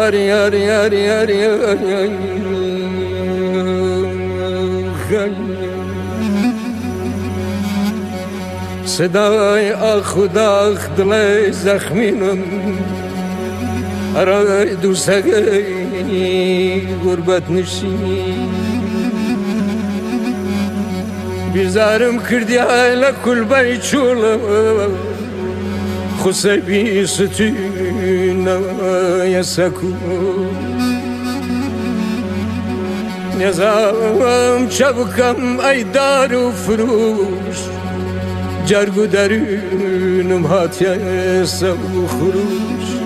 یار یار یار یار صدای آخ و داخ دل زخمینم ارای دوستگی غربت نشین بیزارم کردی hala kulbay çula Xusebi sütüne yasaku Yazam çabukam ay daru furuş Cargu darunum hat yasa xuruş